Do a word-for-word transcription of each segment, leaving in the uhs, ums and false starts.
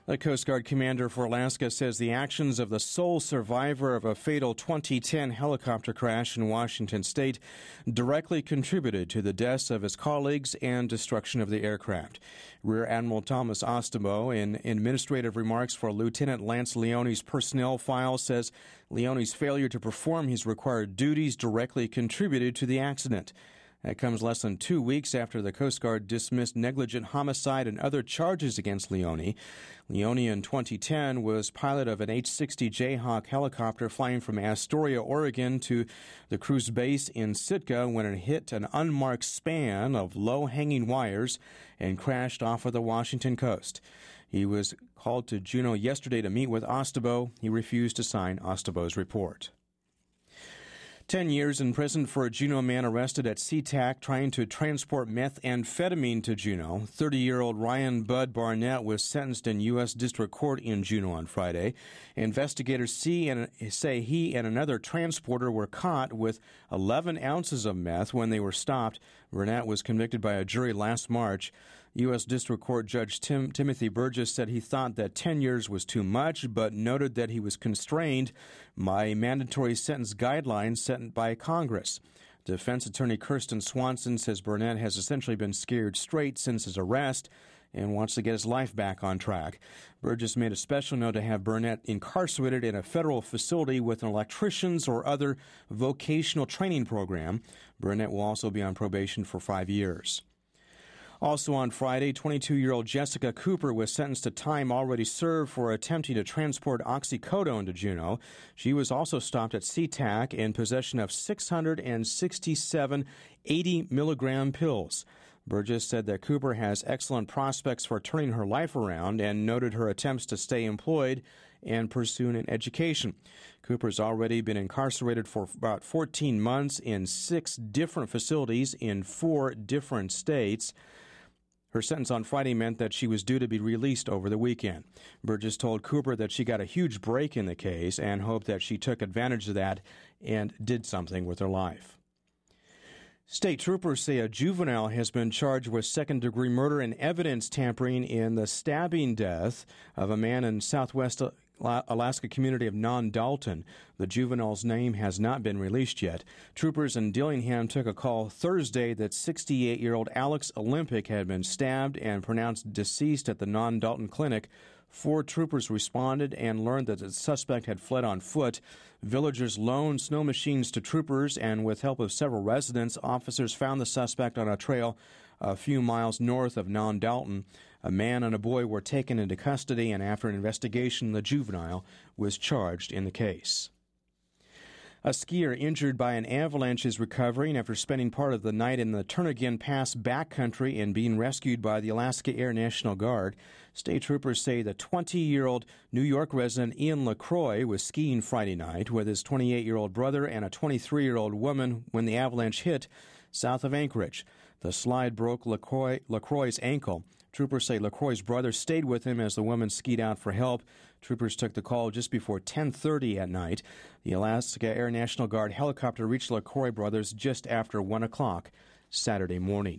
The Coast Guard commander for Alaska says the actions of the sole survivor of a fatal twenty ten helicopter crash in Washington state directly contributed to the deaths of his colleagues and destruction of the aircraft. Rear Admiral Thomas Ostabo, in administrative remarks for Lieutenant Lance Leone's personnel file, says Leone's failure to perform his required duties directly contributed to the accident. That comes less than two weeks after the Coast Guard dismissed negligent homicide and other charges against Leone. Leone in twenty ten was pilot of an H sixty Jayhawk helicopter flying from Astoria, Oregon to the cruise base in Sitka when it hit an unmarked span of low-hanging wires and crashed off of the Washington coast. He was called to Juneau yesterday to meet with Ostabo. He refused to sign Ostabo's report. Ten years in prison for a Juneau man arrested at SeaTac trying to transport methamphetamine to Juneau. thirty-year-old Ryan Bud Barnett was sentenced in U S District Court in Juneau on Friday. Investigators see and say he and another transporter were caught with eleven ounces of meth when they were stopped. Barnett was convicted by a jury last March. U S District Court Judge Tim, Timothy Burgess said he thought that ten years was too much, but noted that he was constrained by mandatory sentence guidelines set by Congress. Defense attorney Kirsten Swanson says Barnett has essentially been scared straight since his arrest and wants to get his life back on track. Burgess made a special note to have Barnett incarcerated in a federal facility with an electrician's or other vocational training program. Barnett will also be on probation for five years. Also on Friday, twenty-two-year-old Jessica Cooper was sentenced to time already served for attempting to transport oxycodone to Juneau. She was also stopped at SeaTac in possession of six hundred sixty-seven eighty-milligram pills. Burgess said that Cooper has excellent prospects for turning her life around and noted her attempts to stay employed and pursue an education. Cooper's already been incarcerated for about fourteen months in six different facilities in four different states. Her sentence on Friday meant that she was due to be released over the weekend. Burgess told Cooper that she got a huge break in the case and hoped that she took advantage of that and did something with her life. State troopers say a juvenile has been charged with second-degree murder and evidence tampering in the stabbing death of a man in southwest Alaska community of Non-Dalton. The juvenile's name has not been released yet. Troopers in Dillingham took a call Thursday that sixty-eight-year-old Alex Olympic had been stabbed and pronounced deceased at the Non-Dalton clinic. Four troopers responded and learned that the suspect had fled on foot. Villagers loaned snow machines to troopers, and with help of several residents, officers found the suspect on a trail a few miles north of Non-Dalton. A man and a boy were taken into custody, and after an investigation, the juvenile was charged in the case. A skier injured by an avalanche is recovering after spending part of the night in the Turnagain Pass backcountry and being rescued by the Alaska Air National Guard. State troopers say the twenty-year-old New York resident Ian LaCroix was skiing Friday night with his twenty-eight-year-old brother and a twenty-three-year-old woman when the avalanche hit south of Anchorage. The slide broke LaCroix, LaCroix's ankle. Troopers say LaCroix's brother stayed with him as the woman skied out for help. Troopers took the call just before ten thirty at night. The Alaska Air National Guard helicopter reached LaCroix brothers just after one o'clock Saturday morning.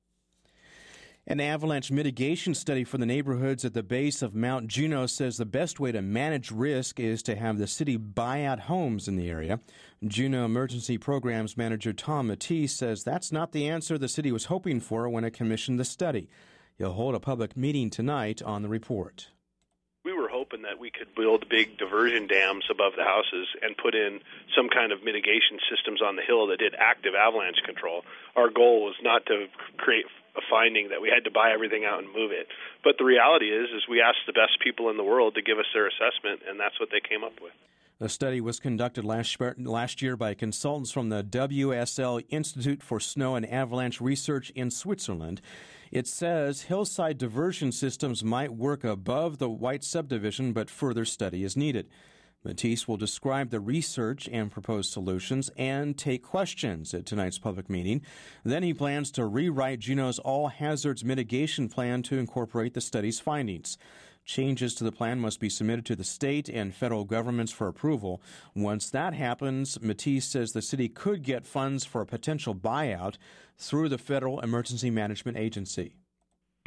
An avalanche mitigation study for the neighborhoods at the base of Mount Juneau says the best way to manage risk is to have the city buy out homes in the area. Juneau Emergency Programs Manager Tom Matisse says that's not the answer the city was hoping for when it commissioned the study. He'll hold a public meeting tonight on the report. We were hoping that we could build big diversion dams above the houses and put in some kind of mitigation systems on the hill that did active avalanche control. Our goal was not to create a finding that we had to buy everything out and move it. But the reality is, is we asked the best people in the world to give us their assessment, and that's what they came up with. The study was conducted last last year by consultants from the W S L Institute for Snow and Avalanche Research in Switzerland. It says hillside diversion systems might work above the White subdivision, but further study is needed. Matisse will describe the research and proposed solutions and take questions at tonight's public meeting. Then he plans to rewrite Juneau's all-hazards mitigation plan to incorporate the study's findings. Changes to the plan must be submitted to the state and federal governments for approval. Once that happens, Matisse says the city could get funds for a potential buyout through the Federal Emergency Management Agency.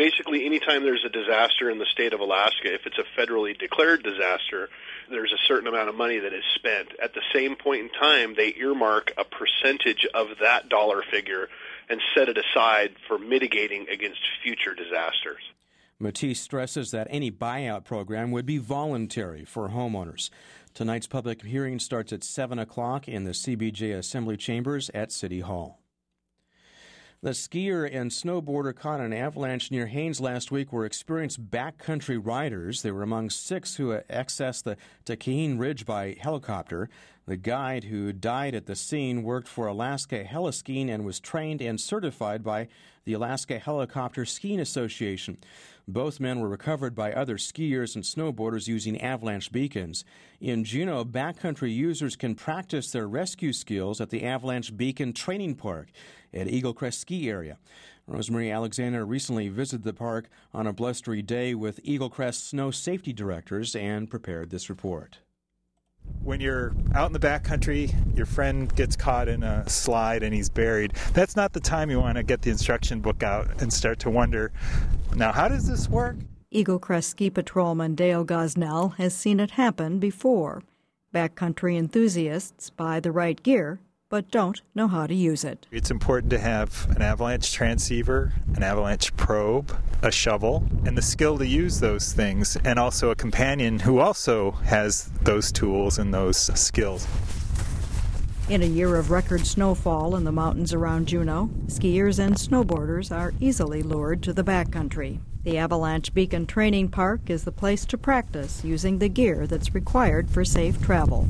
Basically, anytime there's a disaster in the state of Alaska, if it's a federally declared disaster, there's a certain amount of money that is spent. At the same point in time, they earmark a percentage of that dollar figure and set it aside for mitigating against future disasters. Matisse stresses that any buyout program would be voluntary for homeowners. Tonight's public hearing starts at seven o'clock in the C B J Assembly Chambers at City Hall. The skier and snowboarder caught in an avalanche near Haines last week were experienced backcountry riders. They were among six who accessed the Takine Ridge by helicopter. The guide who died at the scene worked for Alaska Heliskiing and was trained and certified by the Alaska Helicopter Skiing Association. Both men were recovered by other skiers and snowboarders using avalanche beacons. In Juneau, backcountry users can practice their rescue skills at the Avalanche Beacon Training Park at Eagle Crest Ski Area. Rosemary Alexander recently visited the park on a blustery day with Eagle Crest snow safety directors and prepared this report. When you're out in the backcountry, your friend gets caught in a slide and he's buried. That's not the time you want to get the instruction book out and start to wonder, now how does this work? Eagle Crest Ski Patrolman Dale Gosnell has seen it happen before. Backcountry enthusiasts buy the right gear, but don't know how to use it. It's important to have an avalanche transceiver, an avalanche probe, a shovel, and the skill to use those things, and also a companion who also has those tools and those skills. In a year of record snowfall in the mountains around Juneau, skiers and snowboarders are easily lured to the backcountry. The Avalanche Beacon Training Park is the place to practice using the gear that's required for safe travel.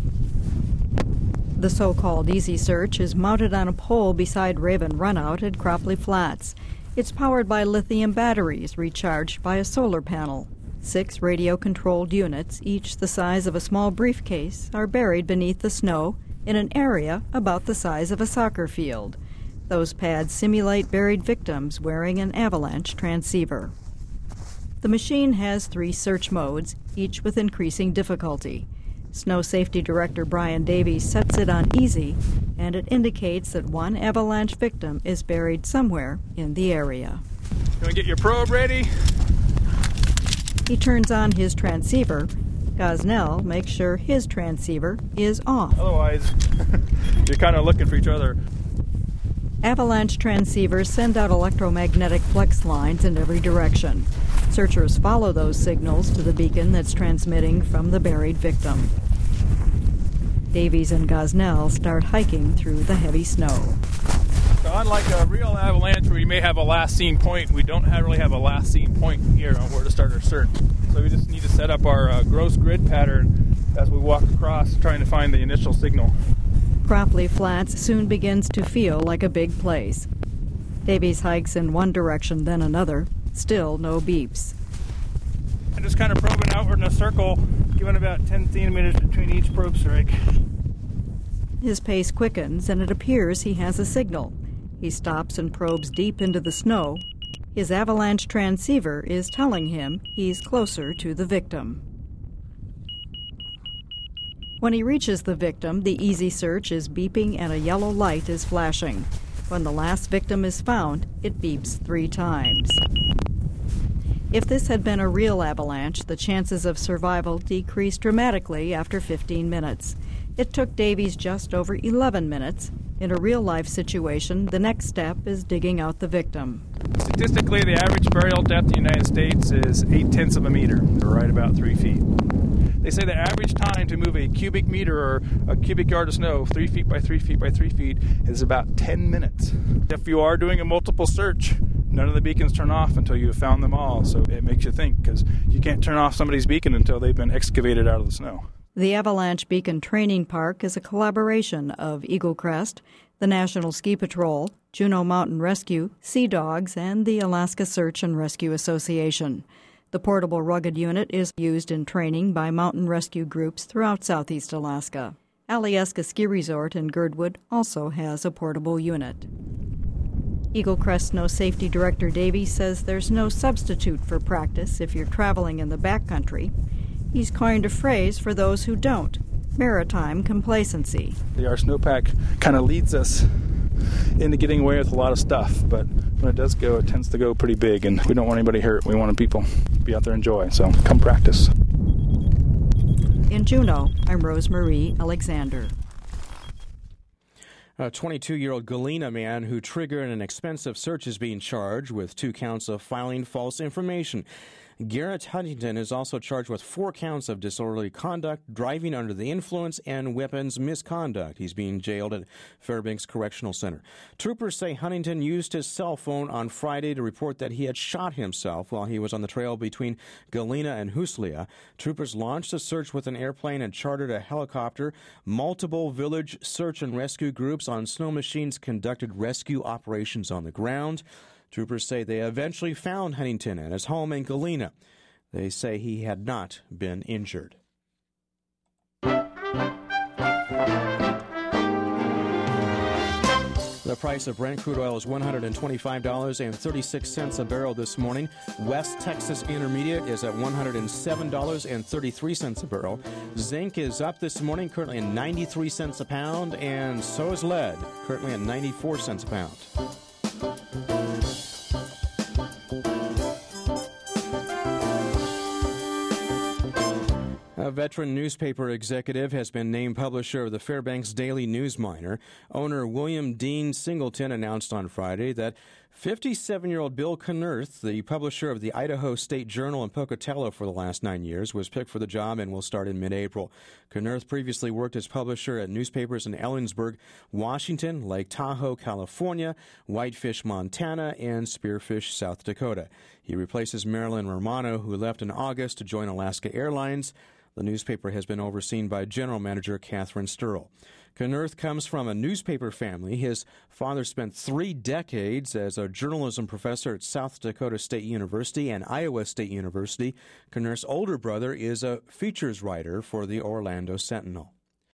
The so-called Easy Search is mounted on a pole beside Raven Runout at Cropley Flats. It's powered by lithium batteries recharged by a solar panel. Six radio-controlled units, each the size of a small briefcase, are buried beneath the snow in an area about the size of a soccer field. Those pads simulate buried victims wearing an avalanche transceiver. The machine has three search modes, each with increasing difficulty. Snow Safety Director Brian Davies sets it on easy, and it indicates that one avalanche victim is buried somewhere in the area. Can we get your probe ready? He turns on his transceiver. Gosnell makes sure his transceiver is off. Otherwise, you're kind of looking for each other. Avalanche transceivers send out electromagnetic flex lines in every direction. Searchers follow those signals to the beacon that's transmitting from the buried victim. Davies and Gosnell start hiking through the heavy snow. So unlike a real avalanche where you may have a last seen point, we don't have really have a last seen point here on where to start our search. So we just need to set up our uh, gross grid pattern as we walk across, trying to find the initial signal. Cropley Flats soon begins to feel like a big place. Davies hikes in one direction, then another. Still no beeps. I'm just kind of probing outward in a circle, giving about ten centimeters between each probe strike. His pace quickens, and it appears he has a signal. He stops and probes deep into the snow. His avalanche transceiver is telling him he's closer to the victim. When he reaches the victim, the Easy Search is beeping and a yellow light is flashing. When the last victim is found, it beeps three times. If this had been a real avalanche, the chances of survival decreased dramatically after fifteen minutes. It took Davies just over eleven minutes. In a real-life situation, the next step is digging out the victim. Statistically, the average burial depth in the United States is eight-tenths of a meter, or right about three feet. They say the average time to move a cubic meter or a cubic yard of snow, three feet by three feet by three feet, is about ten minutes. If you are doing a multiple search, none of the beacons turn off until you have found them all, so it makes you think, because you can't turn off somebody's beacon until they've been excavated out of the snow. The Avalanche Beacon Training Park is a collaboration of Eagle Crest, the National Ski Patrol, Juneau Mountain Rescue, Sea Dogs, and the Alaska Search and Rescue Association. The portable rugged unit is used in training by mountain rescue groups throughout southeast Alaska. Alyeska Ski Resort in Girdwood also has a portable unit. Eagle Crest Snow Safety Director Davies says there's no substitute for practice if you're traveling in the backcountry. He's coined a phrase for those who don't: maritime complacency. Our snowpack kind of leads us into getting away with a lot of stuff, but when it does go, it tends to go pretty big, and we don't want anybody hurt. We want people to be out there and enjoy. So come practice. In Juneau, I'm Rosemarie Alexander. A twenty-two-year-old Galena man who triggered an expensive search is being charged with two counts of filing false information. Garrett Huntington is also charged with four counts of disorderly conduct, driving under the influence, and weapons misconduct. He's being jailed at Fairbanks Correctional Center. Troopers say Huntington used his cell phone on Friday to report that he had shot himself while he was on the trail between Galena and Huslia. Troopers launched a search with an airplane and chartered a helicopter. Multiple village search and rescue groups on snow machines conducted rescue operations on the ground. Troopers say they eventually found Huntington at his home in Galena. They say he had not been injured. The price of Brent crude oil is one hundred twenty-five dollars and thirty-six cents a barrel this morning. West Texas Intermediate is at one hundred seven dollars and thirty-three cents a barrel. Zinc is up this morning, currently at ninety-three cents a pound, and so is lead, currently at ninety-four cents a pound. A veteran newspaper executive has been named publisher of the Fairbanks Daily News-Miner. Owner William Dean Singleton announced on Friday that fifty-seven-year-old Bill Knerth, the publisher of the Idaho State Journal in Pocatello for the last nine years, was picked for the job and will start in mid-April. Knerth previously worked as publisher at newspapers in Ellensburg, Washington, Lake Tahoe, California, Whitefish, Montana, and Spearfish, South Dakota. He replaces Marilyn Romano, who left in August to join Alaska Airlines. The newspaper has been overseen by General Manager Catherine Sturl. Knerth comes from a newspaper family. His father spent three decades as a journalism professor at South Dakota State University and Iowa State University. Knerth's older brother is a features writer for the Orlando Sentinel.